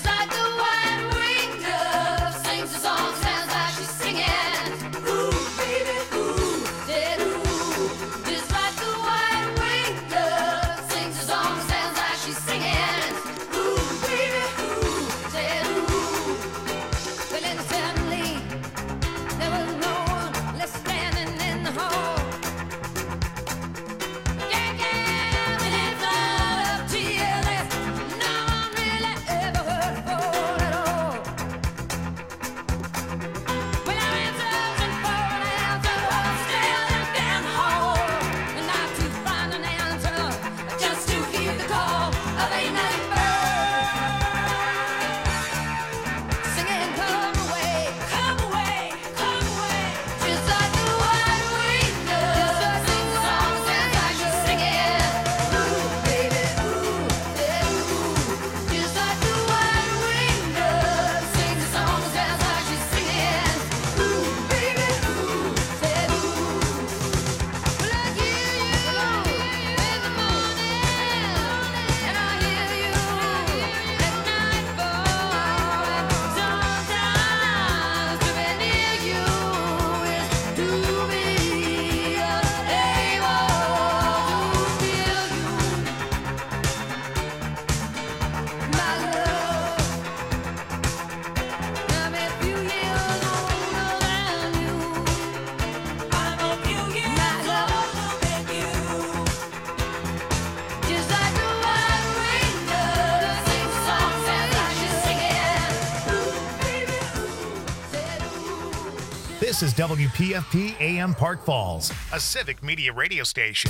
This is WPFP AM Park Falls, a civic media radio station.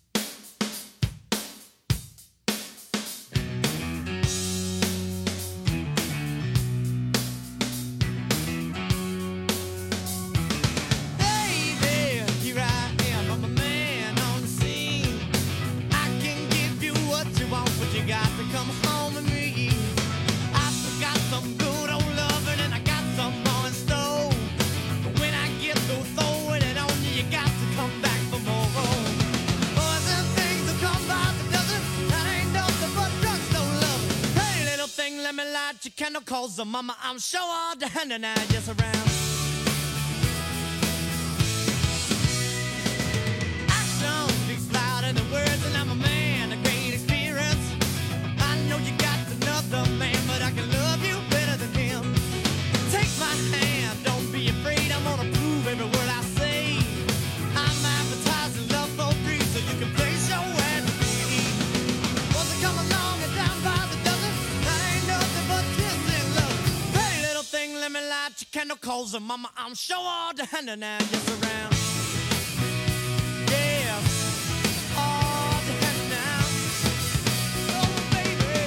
So mama, I'm sure all the hand and I just around. Action speaks louder than words, and I'm a man, a great experience. I know you got another man, but I can love you better than him. Take my hand, don't be afraid, I'm gonna prove every word I say. I'm advertising love for free, so you can place your ad with me. Wants to come along and down by the dozen, that ain't nothing but let me light your candle coals, and mama, I'm sure all the hand and I just around. Yeah, all the hand now. Oh, baby.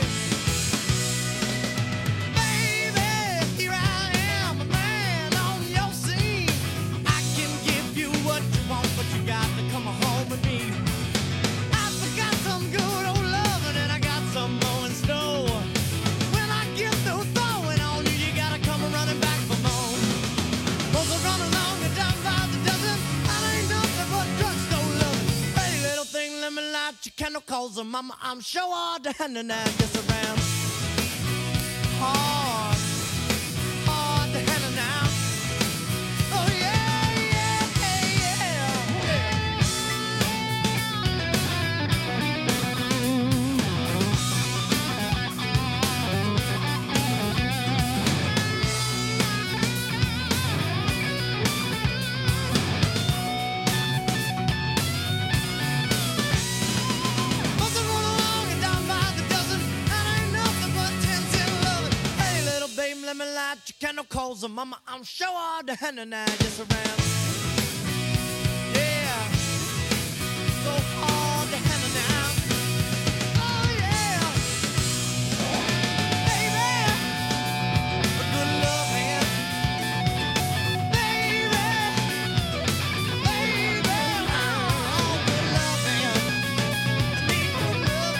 Baby, here I am, a man on your scene. I can give you what you want, but you got to come home with me. I forgot some good old loving, and I got some more in store. When I get through throwing on you, you gotta come running back for more. Those are running along and down by the dozen. I ain't nothing but drugstore loving. Pretty little thing, let me light your candle coals, and mama, I'm sure all the hand and I just around. Hard, hard to handle now. Oh yeah, yeah, yeah. Let me light your candle coals, and mama, I'm sure all the hand and I just around. Yeah, so hard to handle now. Oh yeah, baby, a good love hand, baby, oh, good love hand. I need good love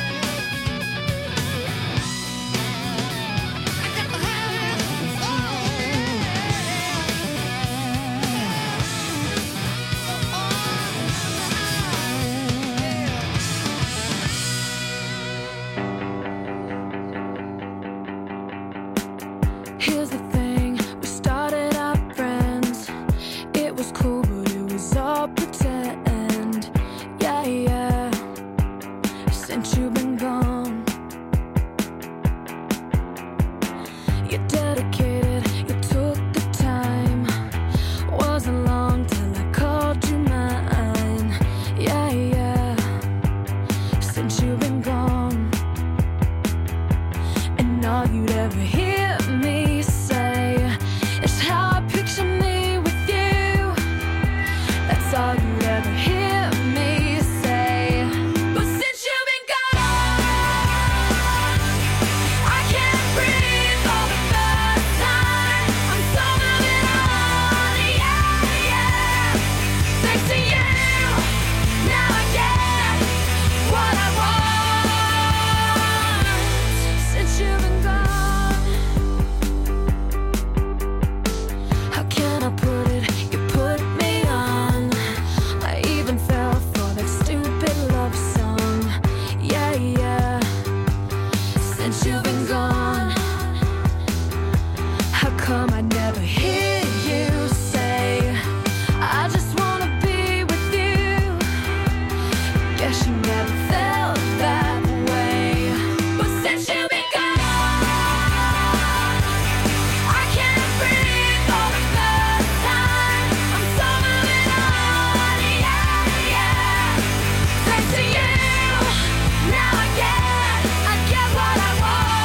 hand. I got the hand. Here's the thing, we started out friends. It was cool, but it was all pretend. Yeah, yeah. Since you've been gone, you're dedicated, you took the time. Wasn't long till I called you mine. Yeah, yeah. Since you've been gone, and all you'd ever hear me say is how I picture me with you. That's all you'd ever hear me say. But since you've been gone, I can't breathe for the first time. I'm so moving on, yeah, yeah. Thanks to you, now I get what I want. Since you've been gone, how can I put it? You put me on. I even fell for that stupid love song. Yeah, yeah. Since you've been gone, how come I never hear you say, I just wanna be with you? Guess you never felt that way. But since you've been gone, I can't breathe for the first time. I'm so moving on, yeah, yeah. Thanks to you, now I get what I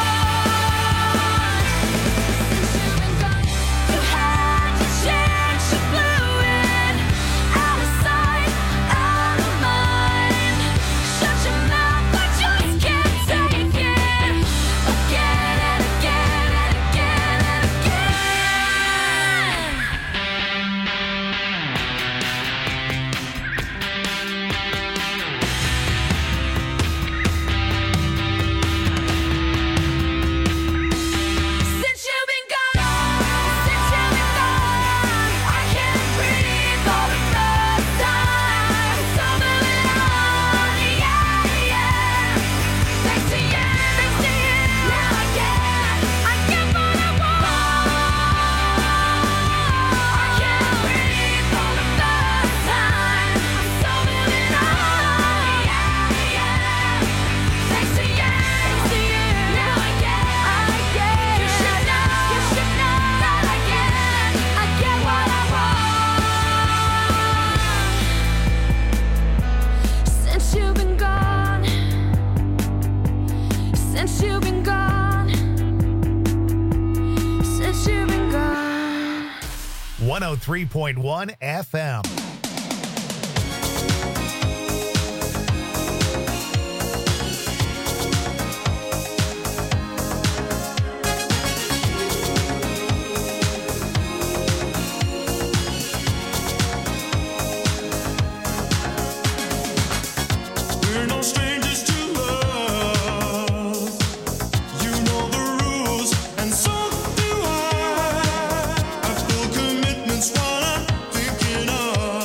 want. Since you've been gone, you had your chance, you blew it. Out of sight, out of mind. Shut your mouth, I just can't take it. Again and again and again and Since you've been gone, I can't breathe for the first time. So moving on, yeah, yeah. Thanks to you, now I get what I want. I can't breathe for the first time. I'm so moving on, yeah, yeah. Thanks to you, now I get. You should know that I get what I want. Since you've been gone, since you've been gone, since you've been gone. 103.1 FM. We're no strangers to love. You know the rules, and so do I. I feel commitment's what I'm thinking of.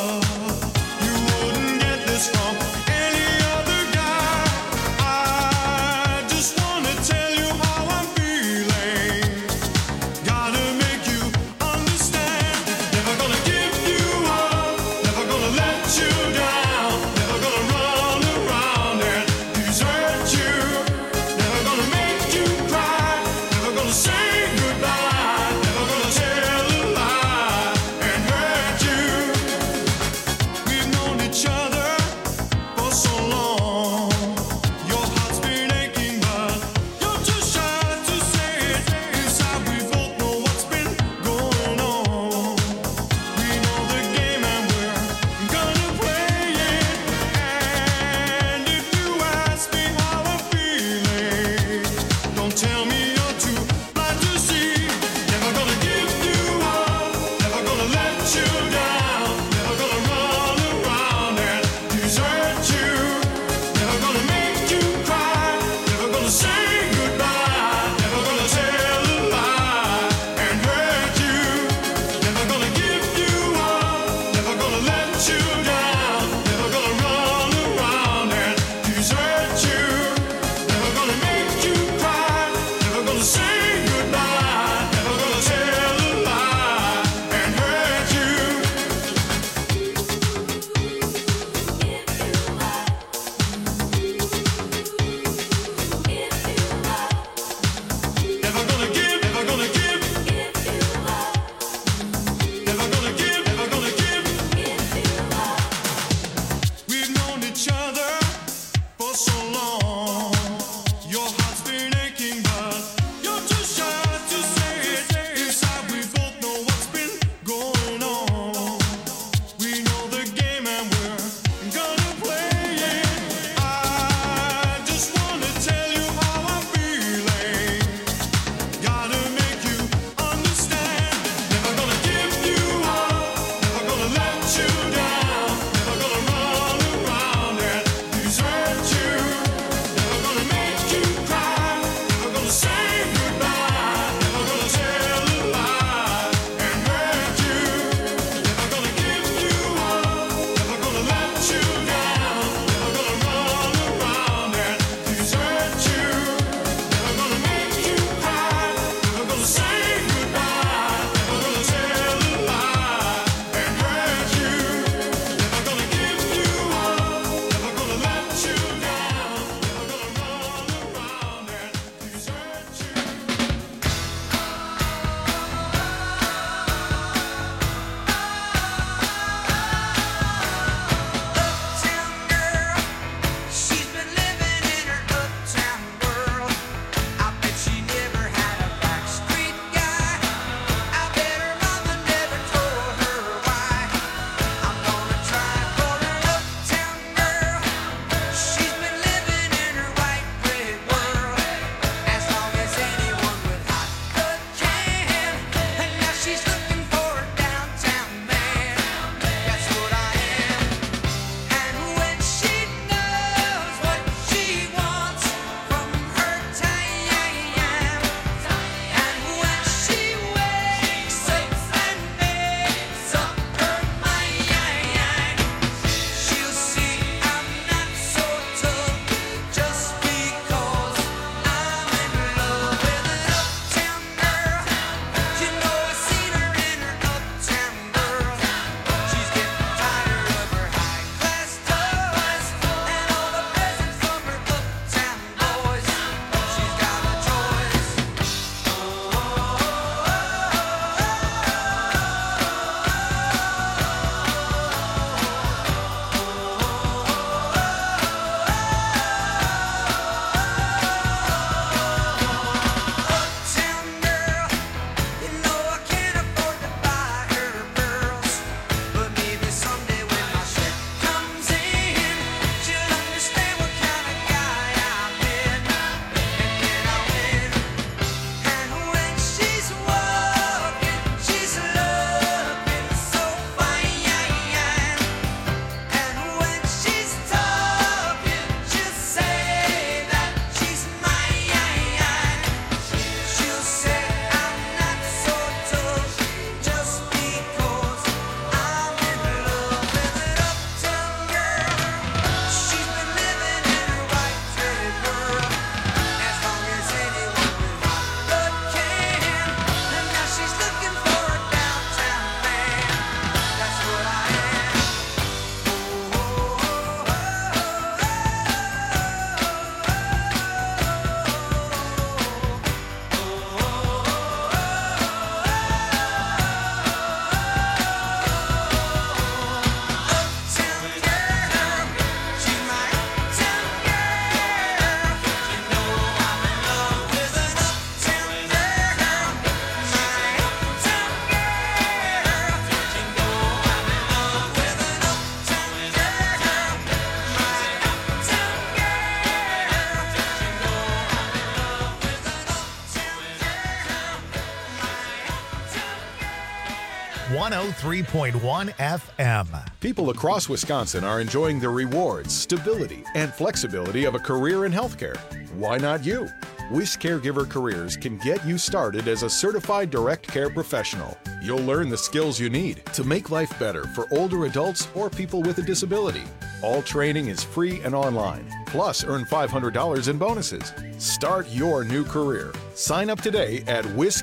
103.1 FM. People across Wisconsin are enjoying the rewards, stability, and flexibility of a career in healthcare. Why not you? WIS Caregiver Careers can get you started as a certified direct care professional. You'll learn the skills you need to make life better for older adults or people with a disability. All training is free and online. Plus, earn $500 in bonuses. Start your new career. Sign up today at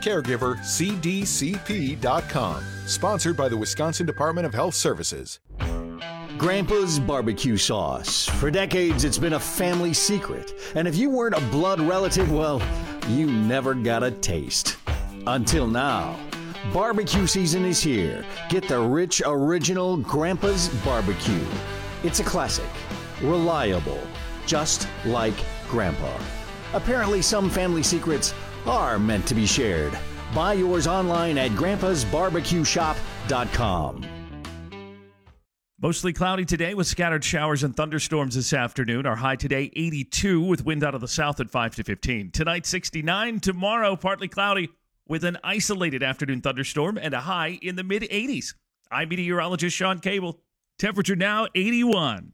wiscaregivercdcp.com. Sponsored by the Wisconsin Department of Health Services. Grandpa's barbecue sauce. For decades, it's been a family secret. And if you weren't a blood relative, well, you never got a taste. Until now. Barbecue season is here. Get the rich, original Grandpa's barbecue. It's a classic. Reliable. Just like Grandpa. Apparently, some family secrets are meant to be shared. Buy yours online at grandpasbarbecueshop.com. Mostly cloudy today with scattered showers and thunderstorms this afternoon. Our high today, 82, with wind out of the south at 5 to 15. Tonight, 69. Tomorrow, partly cloudy with an isolated afternoon thunderstorm and a high in the mid-80s. I'm meteorologist Sean Cable. Temperature now, 81.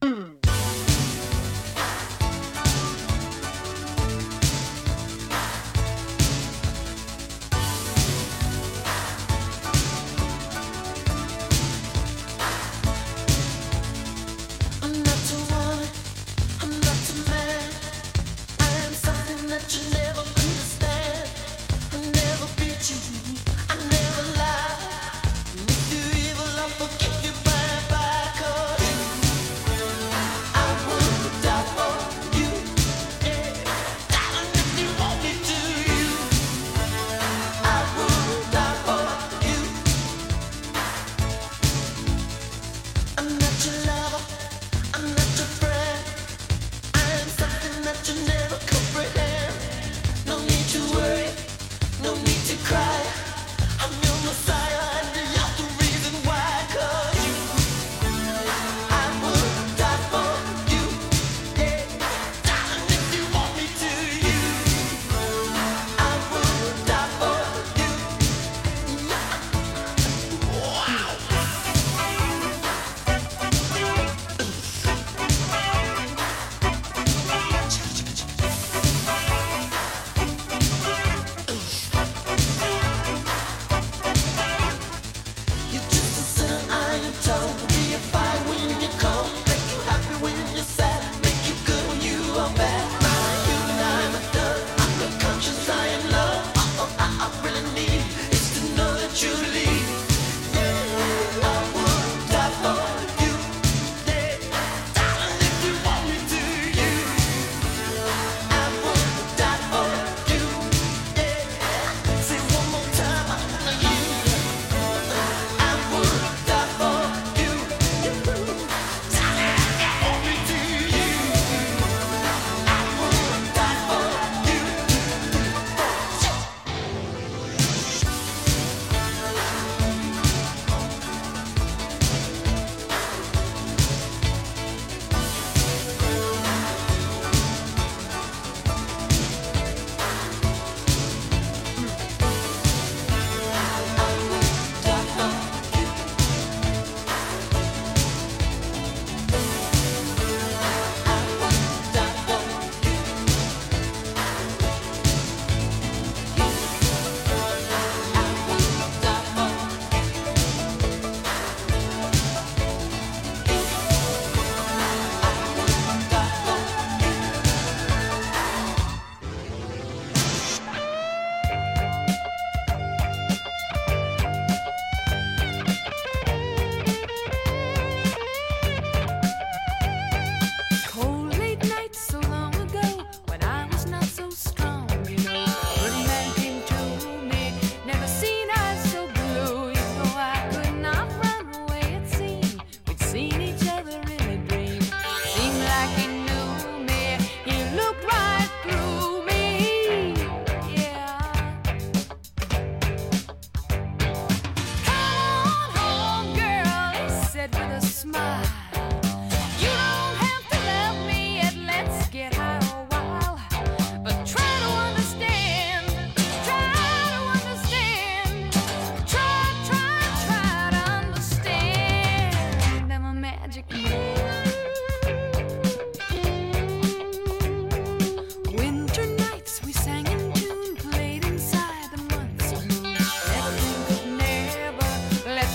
I'm not too one, I'm not too mad. I am something that you never understand. I never beat you, I never lie. If you evil, I'll forgive you by. 'Cause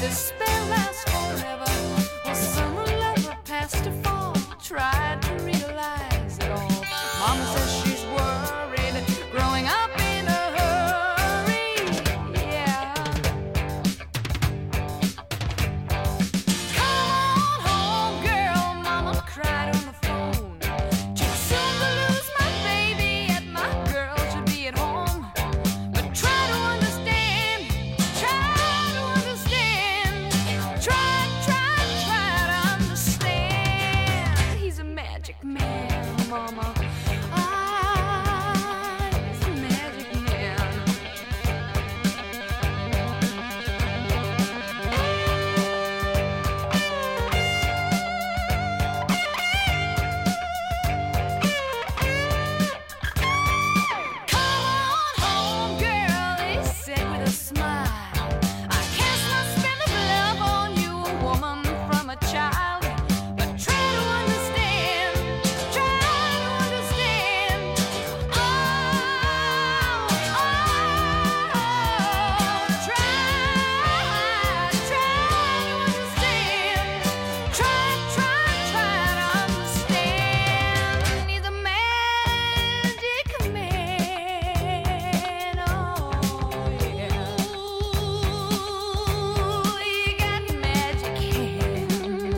this spell lasts forever. Well, summer lover past to fall, tried to realize it all. Mama says she's worried, growing up in a hurry. Yeah. Come on home, girl, Mama cried on the phone. Too soon to lose my baby, yet my girl should be at home. But try to understand, try to understand, try to understand. He's a magic man, Mama. Ah, he's a magic man. Come on home, girl, he said with a smile. I cast my spell of love on you, a woman from a child. But try to understand, try to understand. Oh, try to understand. Try to understand. He's a magic man. Oh, yeah. Ooh, he got magic hands.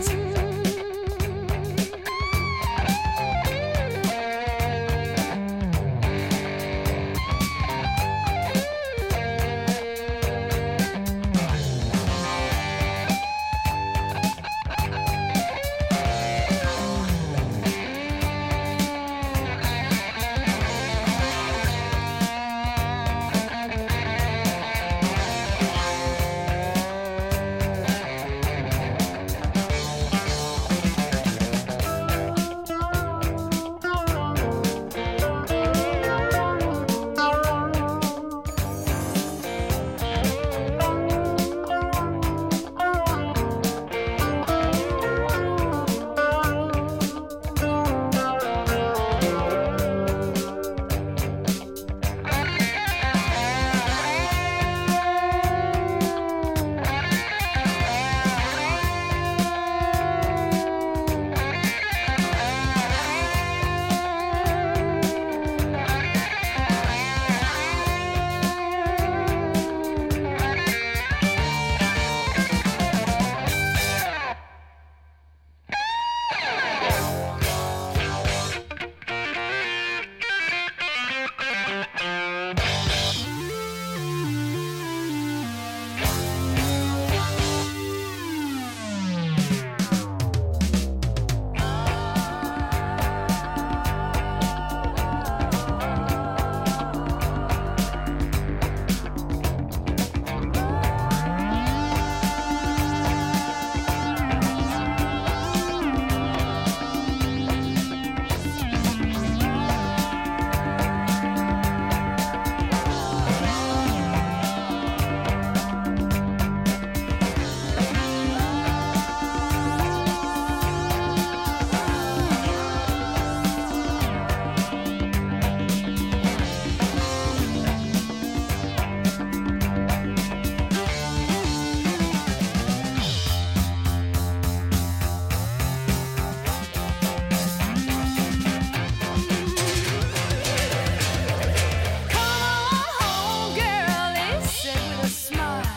Come on home, girl, he said with a smile.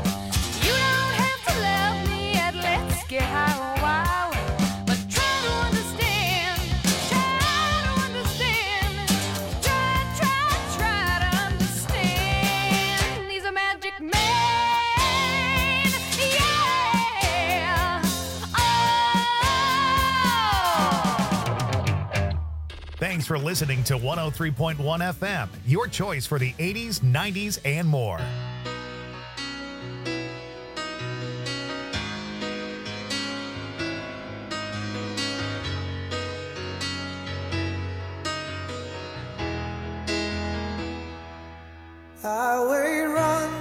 You don't have to love me yet, let's get high a while. But try to understand, try to understand, try to understand. He's a magic man, yeah. Oh. Thanks for listening to 103.1 FM, your choice for the 80s, 90s, and more. Highway run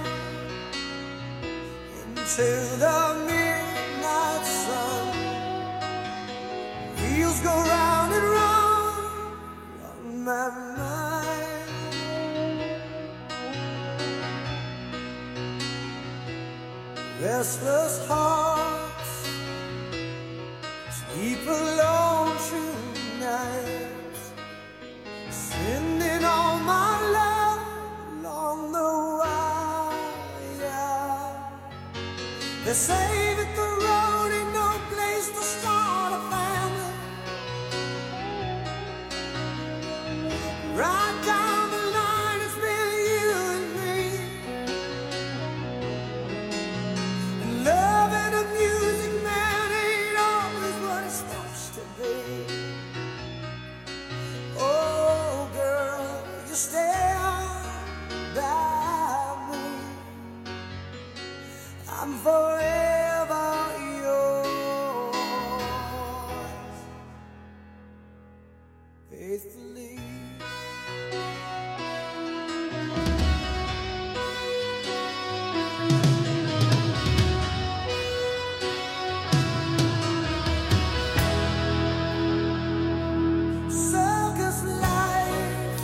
into the midnight sun. Wheels go round and round on my mind. restless hearts sleep alone through nights, sending all my love along the wire. They say that the road ain't no place to start a family. Right down the line, it's been you and me. And love and a music man ain't always what it's supposed to be. Oh, girl, you stand by me. I'm forever yours, faithfully. Circus life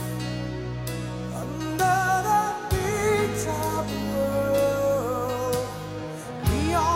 under the big top world. Neon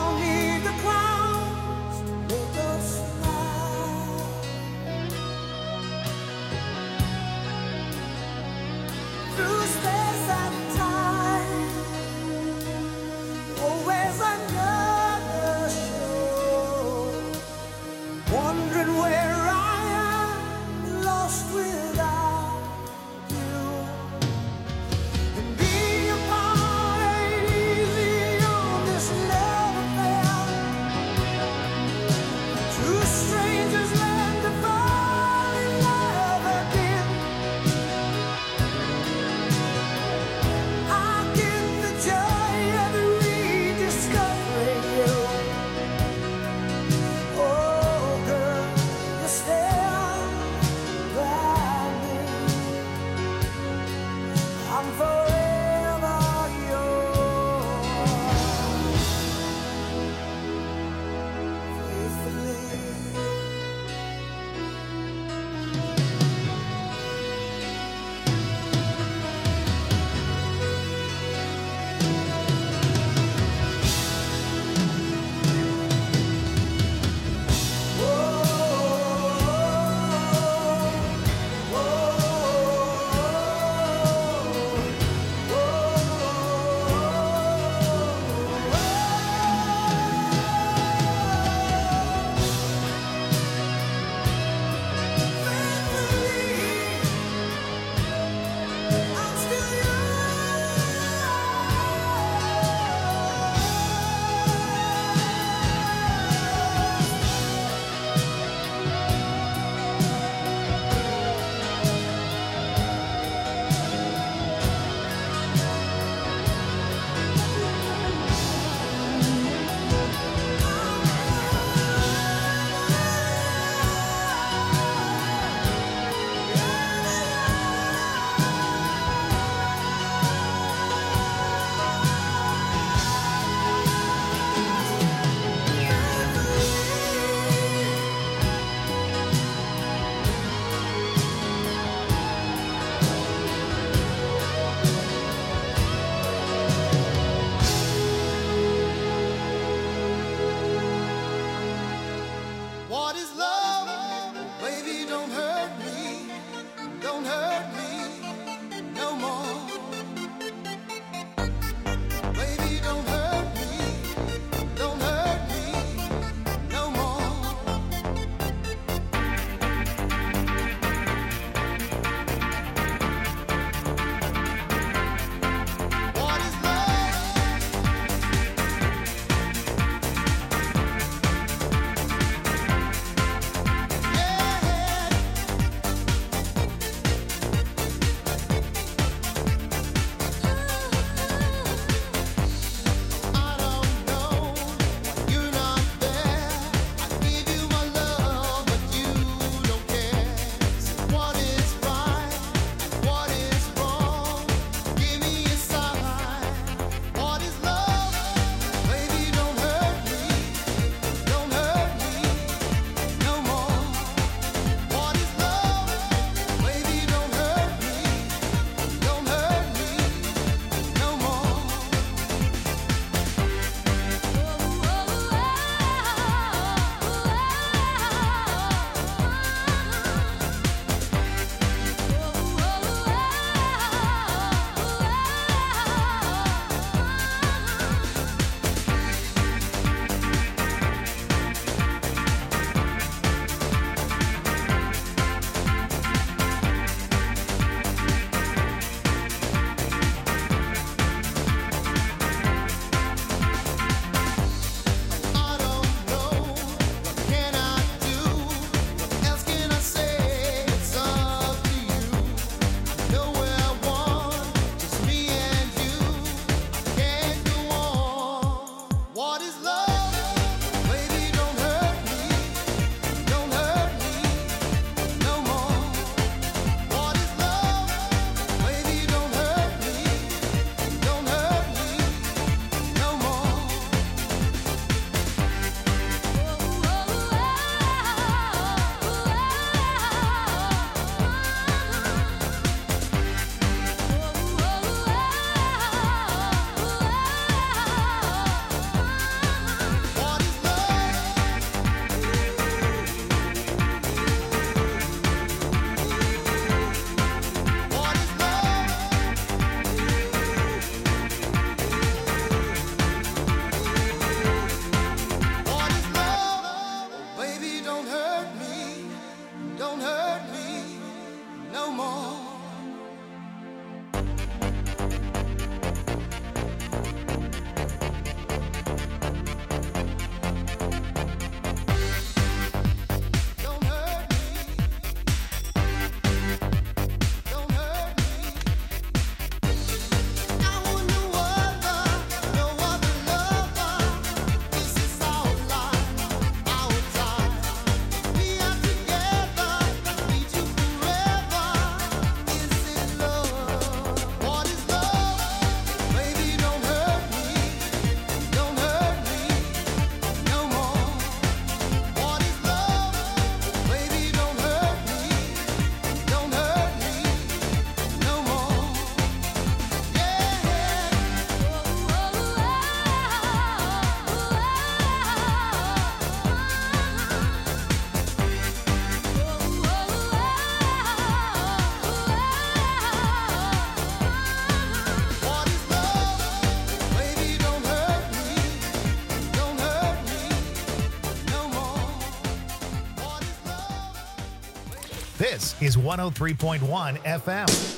This is 103.1 FM.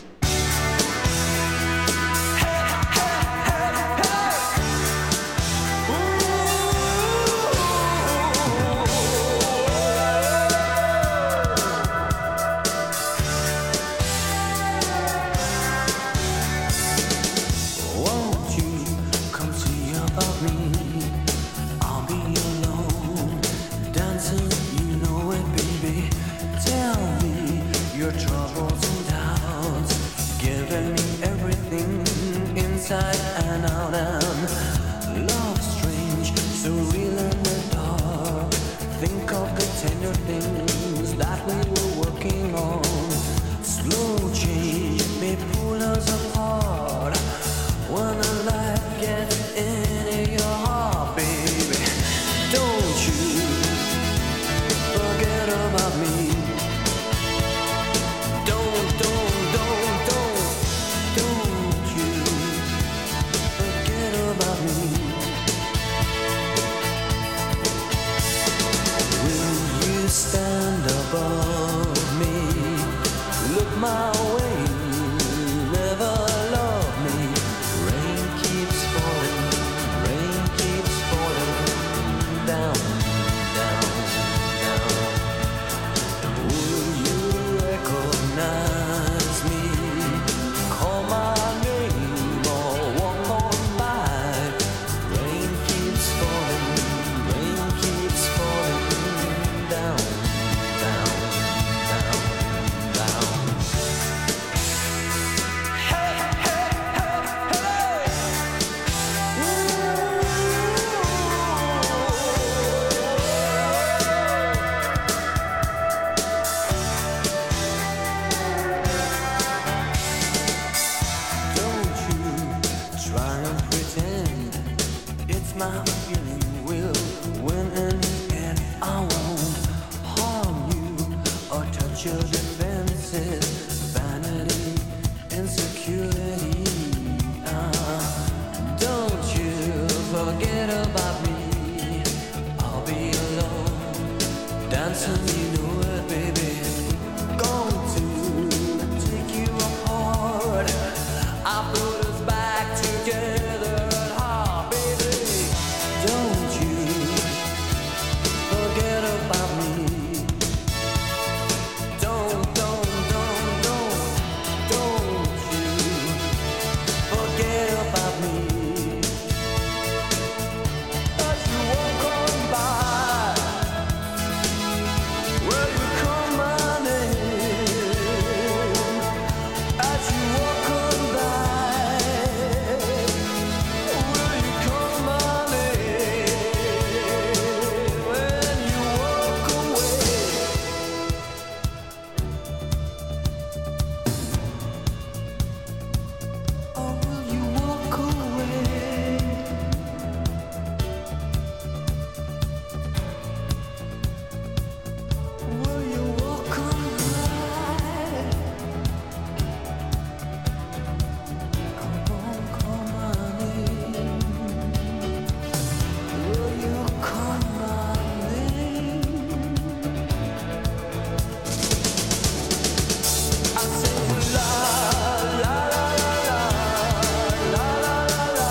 Won't you come see about me? I'll be alone, dancing, you know it, baby. Tell me your troubles and doubts, giving me everything inside and out. And love strange, so real in the dark. Think of the tender things that we were working on. Slow change may pull us apart. When the light gets into your heart, baby, don't you forget about me. Don't you forget about me. Will you stand above me? Look my way, never love me. Rain keeps falling down, down, down. Will you recognize me? Call my name or walk on by. Rain keeps falling down, down, down, down. Don't you try and pretend it's my feeling will win in the end. I won't harm you or touch your defenses, vanity, insecurity. Don't you forget about me. I'll be alone, dancing, you know it, baby. Going to take you apart. I put us back together at heart, baby. Don't you forget about me. Don't you forget about me. As you walk on by, will you call my name? As you walk on by, will you call my name? When you walk away, or will you walk away? Will you walk on by? Come on, call my name. Will you call my name? I say la la la la la la la la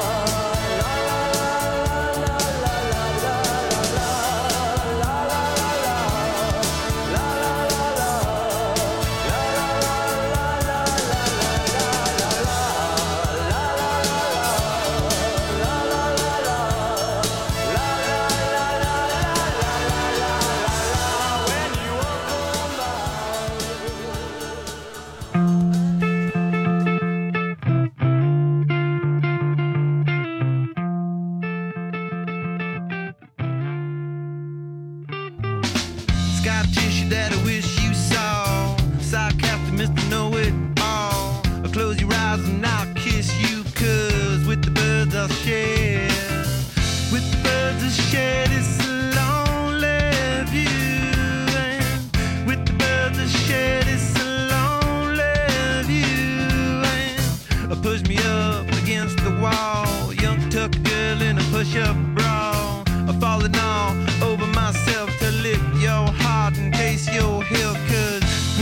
Scar tissue that I wish you saw. Sarcastic Mr. Know-It-All. Close your eyes and I'll kiss you, 'cause with the birds I'll share. With the birds I'll share this lonely view. And with the birds I'll share this lonely view. And push me up against the wall. Young tuck girl in a push-up bra. Falling all over myself to lick your heart and taste your health, 'cause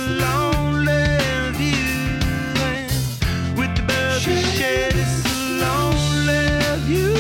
a lonely view. And with the birds we shared, it's a lonely view.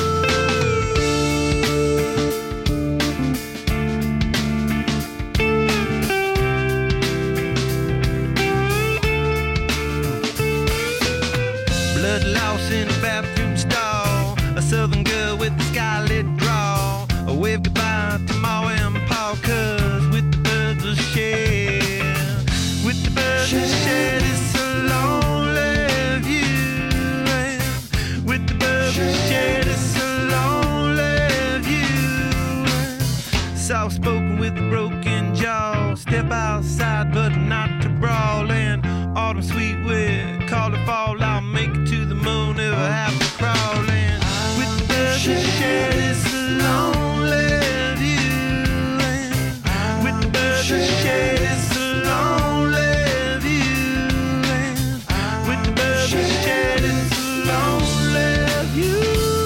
Blood loss in a bathroom stall. A southern girl with a skylit draw. A wave goodbye to Ma and Pa, 'cause with the birds we'll share. With the birds we'll share, it's a lonely view. And with the birds we'll share, it's a lonely view. Soft spoken with a broken jaw. Step outside, but not to brawl. And autumn sweet with call it fall. I'll make it to the moon if I have to crawl. And with the birds we share, it's a lonely view. And with the birds we share, it's a lonely view. And with the birds we share, it's a lonely view.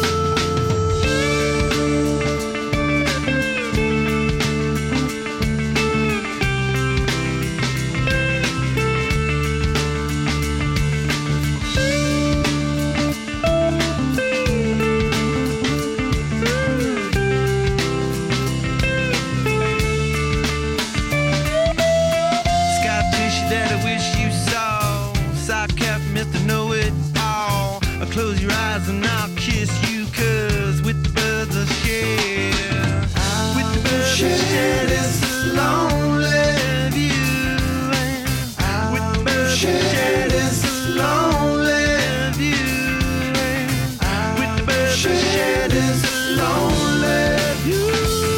That I wish you saw. Sock cap, Mr. Know-It-All. Close your eyes and I'll kiss you, 'cause with the birds I share. With the birds I share, it's a lonely view. And with the birds I share, it's a lonely view. And with the birds I share, it's a lonely view.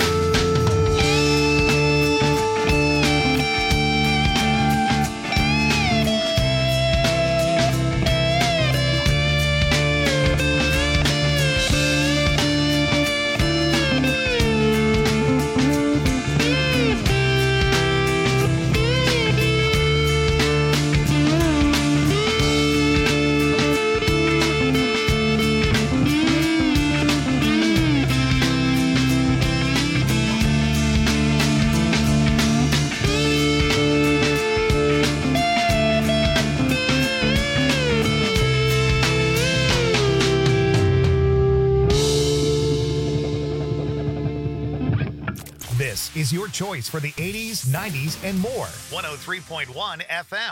This is your choice for the 80s, 90s, and more. 103.1 FM.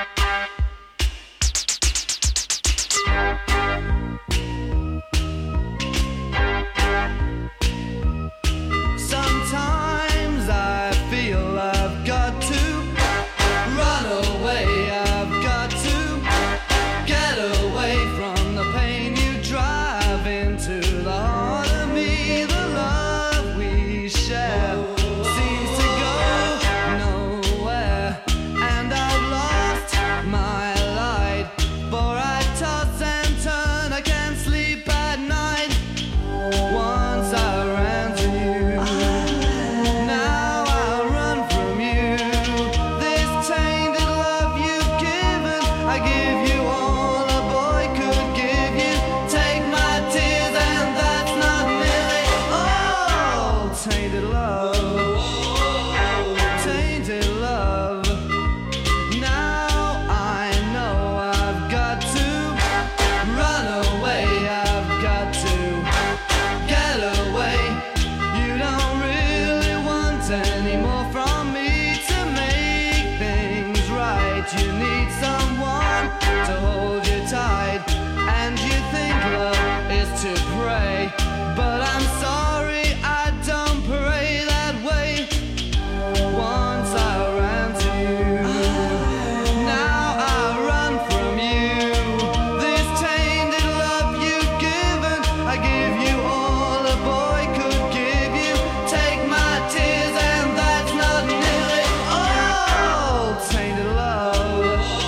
Sometimes I feel I've got to run away. I've got to get away from the pain you drive into the heart of me. The love we share seems to go nowhere, and I've lost my light. For I toss and turn, I can't sleep at night. Once I ran to you, now I run from you. This tainted love you've given, I give you all a boy could give you. Take my tears and that's not nearly all. Tainted love, tainted love. Now I know I've got to run away. I've got to get away. You don't really want any more from me to make things right. You need someone to hold you tight, and you think love is to pray. But I'm sorry, I don't pray that way. Once I ran to you, now I run from you. This tainted love you've given, I give you all a boy could give you. Take my tears and that's not nearly all. Tainted love,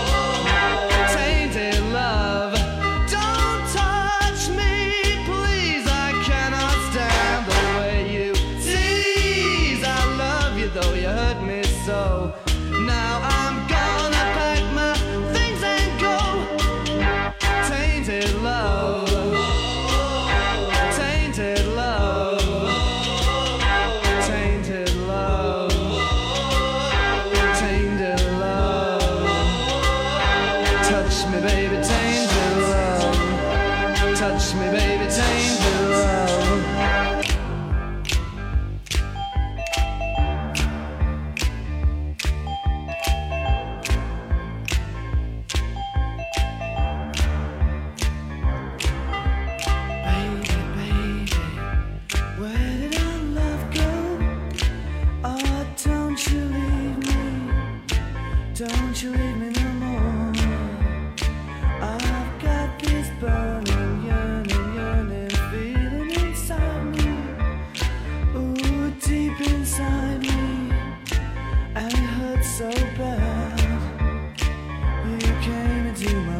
Don't you leave me no more. I've got this burning, yearning feeling inside me. Ooh, deep inside me. And it hurts so bad. You came into my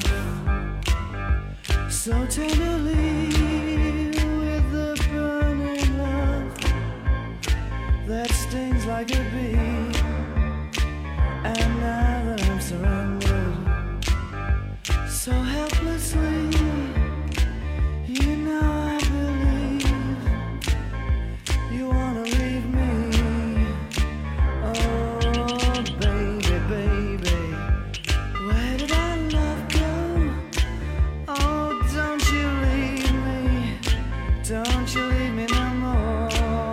life so tenderly with the burning love that stings like a bee. And now that I'm surrendered so helplessly, you know I believe you wanna leave me. Oh, baby, baby, where did our love go? Oh, don't you leave me, don't you leave me no more.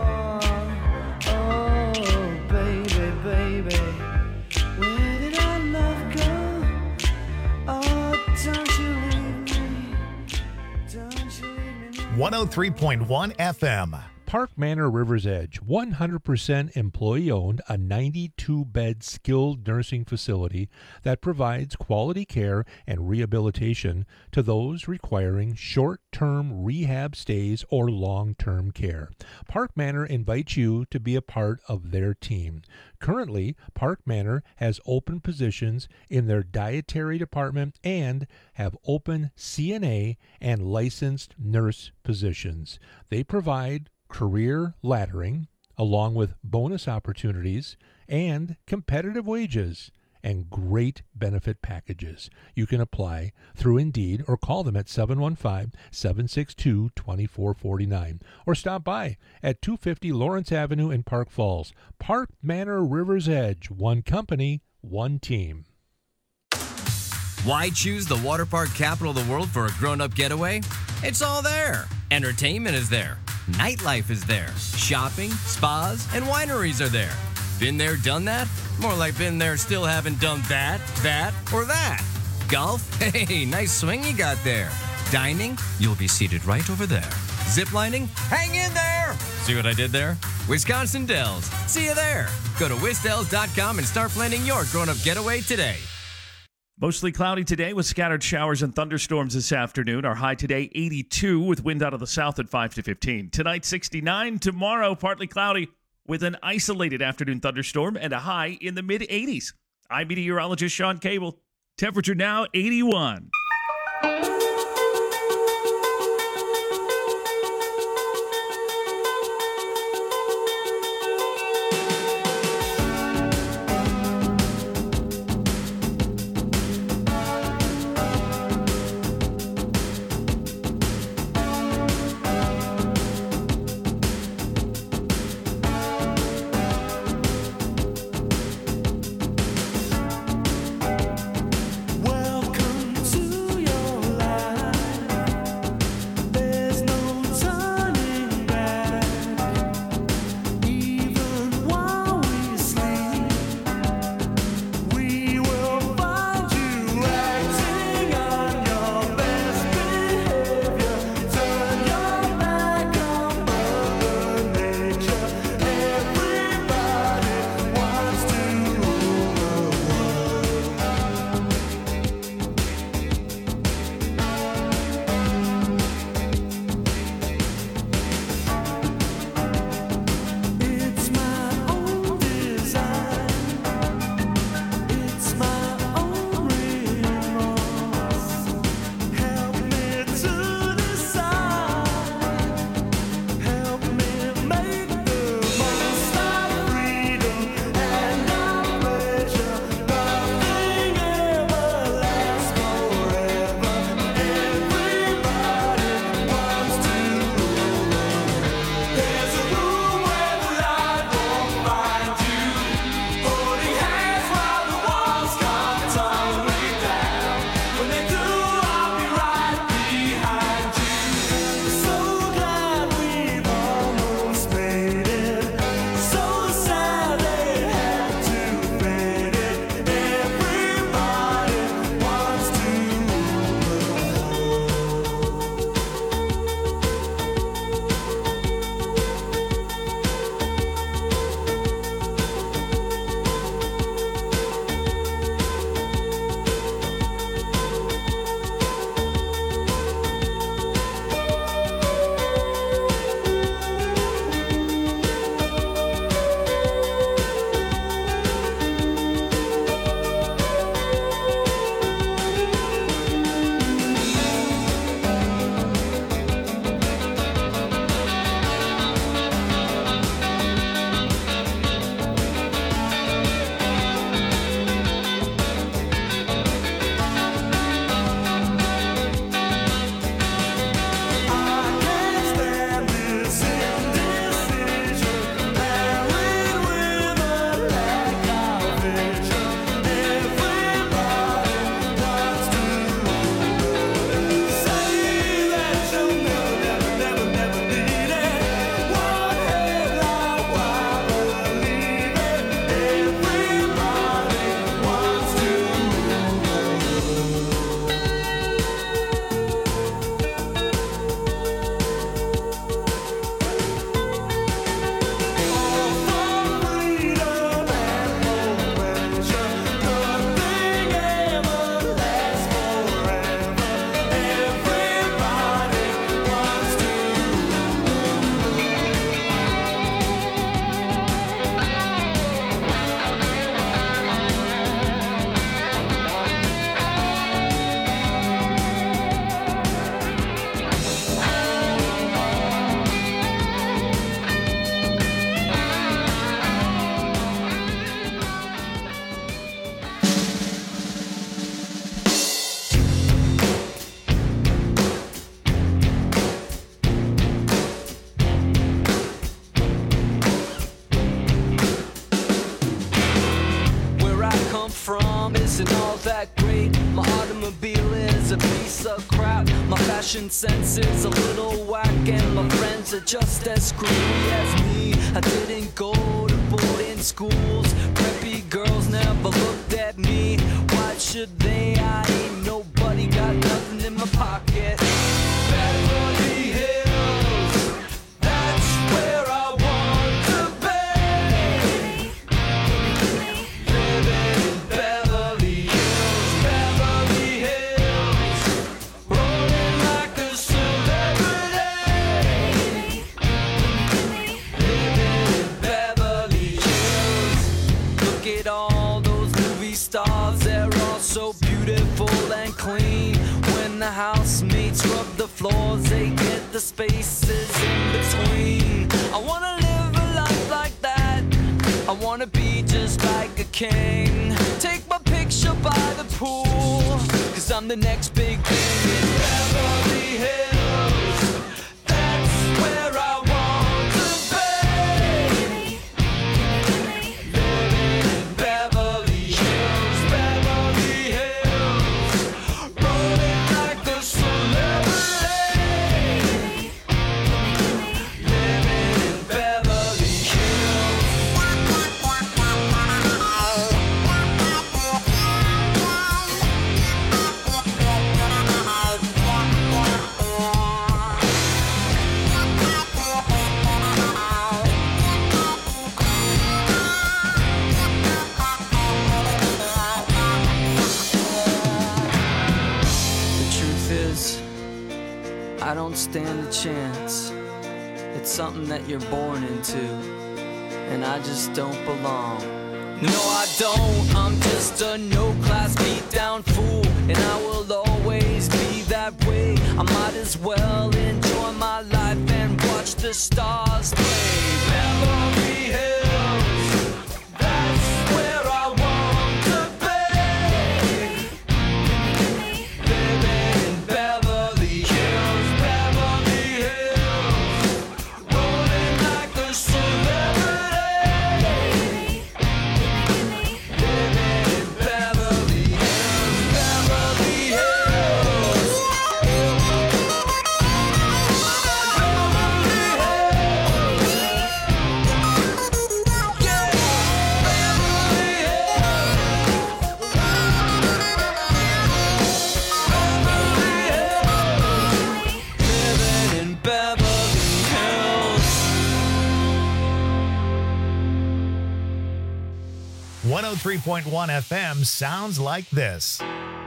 Oh, baby, baby, where did our love go? Oh, don't you leave me, don't you leave me no more. 103.1 FM. Park Manor River's Edge, 100% employee-owned, a 92-bed skilled nursing facility that provides quality care and rehabilitation to those requiring short-term rehab stays or long-term care. Park Manor invites you to be a part of their team. Currently, Park Manor has open positions in their dietary department and have open CNA and licensed nurse positions. They provide career laddering, along with bonus opportunities and competitive wages and great benefit packages. You can apply through Indeed or call them at 715-762-2449 or stop by at 250 Lawrence Avenue in Park Falls. Park Manor River's Edge, one company, one team. Why choose the water park capital of the world for a grown-up getaway? It's all there. Entertainment is there. Nightlife is there. Shopping, spas, and wineries are there. Been there, done that? More like been there, still haven't done that, or that. Golf? Hey, nice swing you got there. Dining? You'll be seated right over there. Ziplining? Hang in there! See what I did there? Wisconsin Dells. See you there. Go to wisdells.com and start planning your grown-up getaway today. Mostly cloudy today with scattered showers and thunderstorms this afternoon. Our high today, 82, with wind out of the south at 5 to 15. Tonight, 69. Tomorrow, partly cloudy with an isolated afternoon thunderstorm and a high in the mid-80s. I'm meteorologist Sean Cable. Temperature now, 81. Welcome to your life. from isn't all that great. My automobile is a piece of crap. My fashion sense is a little whack, and my friends are just as screwy as me. I didn't go to boarding schools. Preppy girls never looked at me. Why should they? I ain't nobody, got nothing in my pocket. Beverly Hills, that's where I want to be. Living in Beverly Hills, Beverly Hills, rolling like a celebrity. Living in Beverly Hills. Look at all those movie stars, they're all so beautiful and clean. When the housemates rub the floors, they get the spaces in between. I wanna live a life like that. I wanna be just like a king. Take my picture by the pool, 'cause I'm the next big thing in Beverly Hills. That's where I want to be. Living in Beverly Hills, Beverly Hills, rolling like a celebrity. Living in Beverly Hills. The truth is, I don't stand a chance. It's something that you're born into, and I just don't belong. No, I don't. I'm just a no-class beat-down fool, and I will always be that way. I might as well enjoy my life and watch the stars play. Beverly Hills, that's where I want to be. Living in Beverly Hills, Beverly Hills, rolling like a celebrity. Living in Beverly Hills, Beverly Hills. Beverly Hills. Yeah, Beverly Hills. Beverly Hills. Living in Beverly Hills. 103.1 FM sounds like this.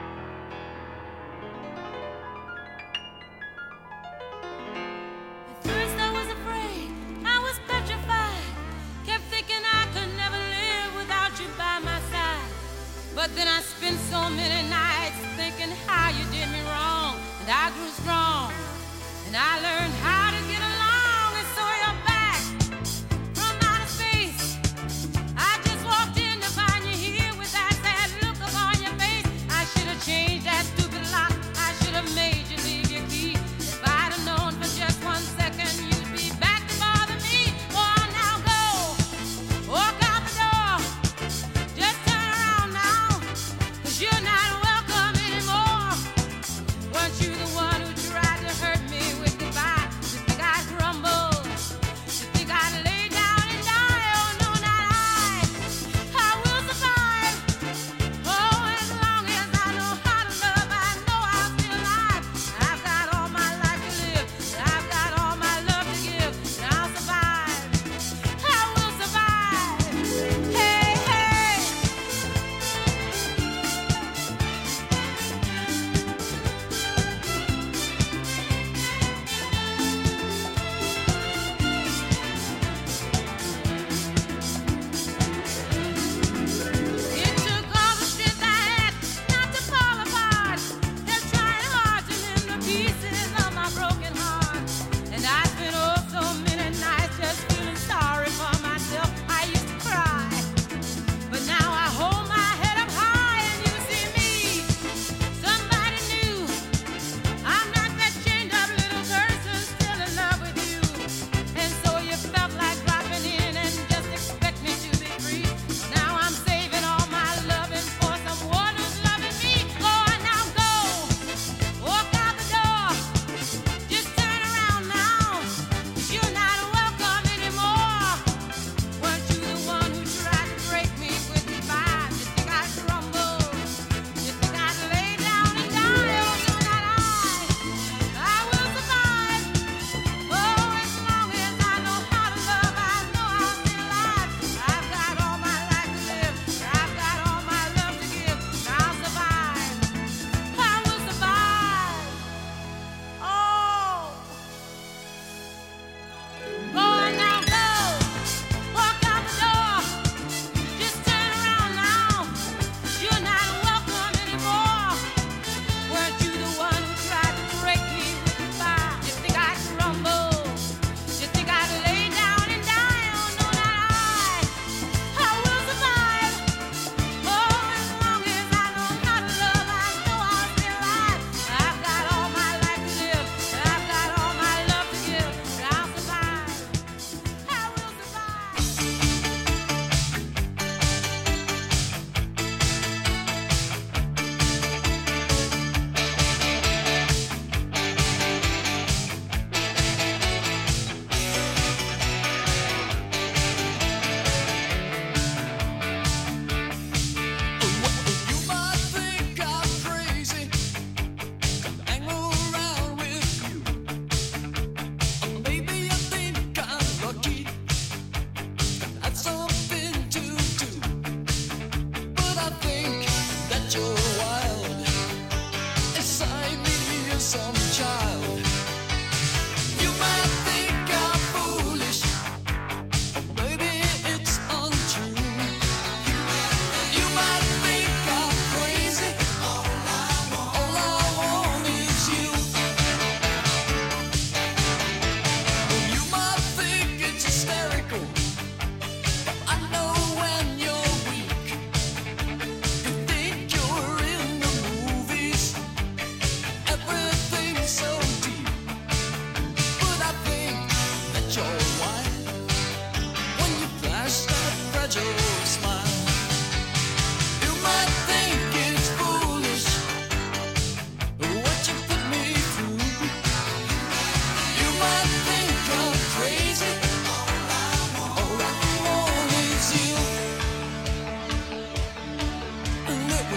At first I was afraid, I was petrified. Kept thinking I could never live without you by my side. But then I spent so many nights thinking how you did me wrong. And I grew strong, and I learned how to get along. And so you're back from outer space. I just walked in to find you here with that sad look upon your face. I should have changed that stupid lock. I should have made you leave your key. If I'd have known for just 1 second you'd be back to bother me. Oh, now go, walk out the door. Just turn around now, 'cause you're not welcome anymore. Weren't you the one who tried to hurt me with goodbye?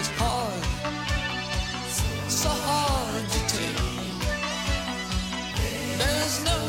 was hard.